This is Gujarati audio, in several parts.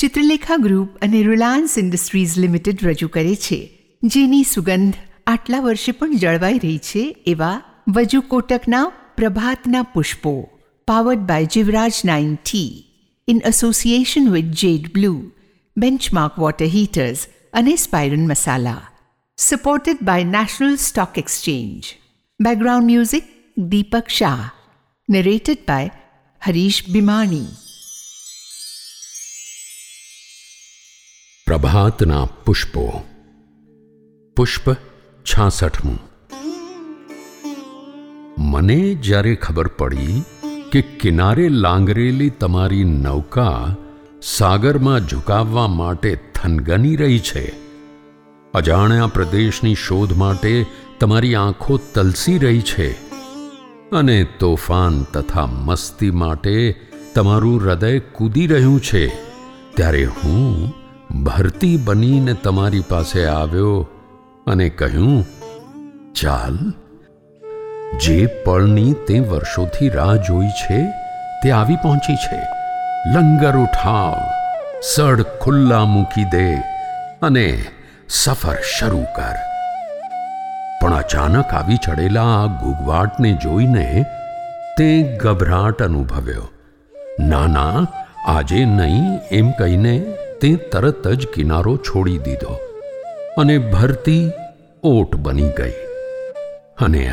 ચિત્રલેખા ગ્રુપ અને રિલાયન્સ ઇન્ડસ્ટ્રીઝ લિમિટેડ રજૂ કરે છે, જેની સુગંધ આટલા વર્ષે પણ જળવાઈ રહી છે એવા વજુ કોટકના પ્રભાતના પુષ્પો, powered by Jivraj 9T, in association with Jade Blue, Benchmark water heaters અને સ્પાયરન મસાલા. Supported by National Stock Exchange. Background music Deepak Shah. Narrated by Harish Bhimani. પ્રભાતના પુષ્પો. પુષ્પ 66. મને જ્યારે ખબર પડી કે કિનારે લાંગરેલી તમારી નૌકા સાગરમાં ઝુકાવવા માટે થનગની રહી છે, અજાણ્યા પ્રદેશની શોધ માટે તમારી આંખો તલસી રહી છે અને તોફાન તથા મસ્તી માટે તમારું હૃદય કૂદી રહ્યું છે, ત્યારે હું ભરતી બનીને તમારી પાસે આવ્યો અને કહ્યું, ચાલ, જે પળની તે વર્ષોથી રાહ જોઈ છે તે આવી પહોંચી છે. લંગર ઉઠાવ, સડ ખુલ્લા મૂકી દે અને સફર શરૂ કર. પણ અચાનક આવી ચડેલા આ ઘૂઘવાટને જોઈને તે ગભરાટ અનુભવ્યો. ના, આજે નહીં એમ કહીને તે તરત જ કિનારો છોડી દીધો અને ભરતી ઓટ બની ગઈ. અને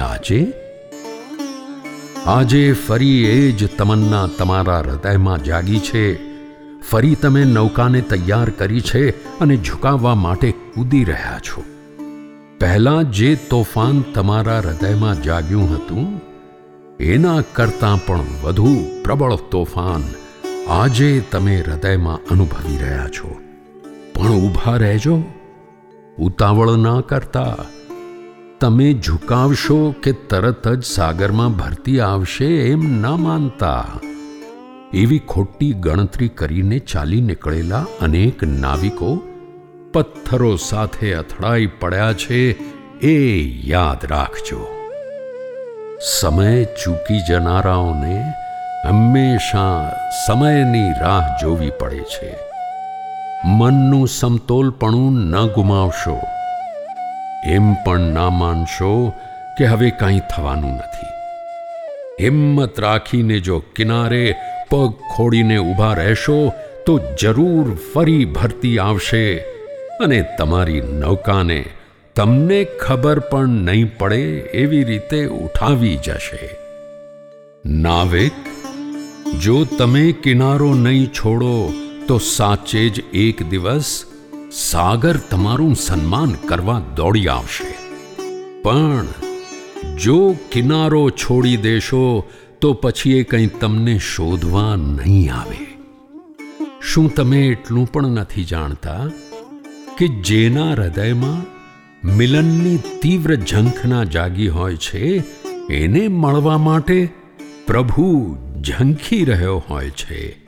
આજે ફરી એ જ તમન્ના તમારા હૃદયમાં જાગી છે. ફરી તમે નૌકાને તૈયાર કરી છે અને ઝુકાવવા માટે કૂદી રહ્યા છો. પહેલાં જે તોફાન તમારા હૃદયમાં જાગ્યું હતું, એના કરતાં પણ વધુ પ્રબળ તોફાન આજે તમે હૃદયમાં અનુભવી રહ્યા છો. પણ ઊભા રહેજો, ઉતાવળ ના કરતા. તમે ઝુકાવશો કે તરત જ સાગરમાં ભરતી આવશે એમ ના માનતા. એવી ખોટી ગણતરી કરીને ચાલી નીકળેલા અનેક નાવિકો પથ્થરો સાથે અથડાઈ પડ્યા છે, એ યાદ રાખજો. સમય ચૂકી જનારાઓને હંમેશા સમયની રાહ જોવી પડે છે. મનનું સમતોલપણું ન ગુમાવશો. એમ પણ ના માનશો કે હવે કાંઈ થવાનું નથી. હિંમત રાખીને જો કિનારે પગ ખોડીને ઊભા રહેશો તો જરૂર ફરી ભરતી આવશે અને તમારી નૌકાને તમને ખબર પણ નહીં પડે એવી રીતે ઉઠાવી જશે. નાવિક, જો તમે કિનારો નહીં છોડો તો સાચે જ એક દિવસ સાગર તમારું સન્માન કરવા દોડી આવશે. પણ જો કિનારો છોડી દેશો તો પછી એ કંઈ તમને શોધવા નહીં આવે. શું તમે એટલું પણ નથી જાણતા કે જેના હૃદયમાં મિલનની તીવ્ર ઝંખના જાગી હોય છે, એને મળવા માટે પ્રભુ ઝંખી રહ્યો હોય છે.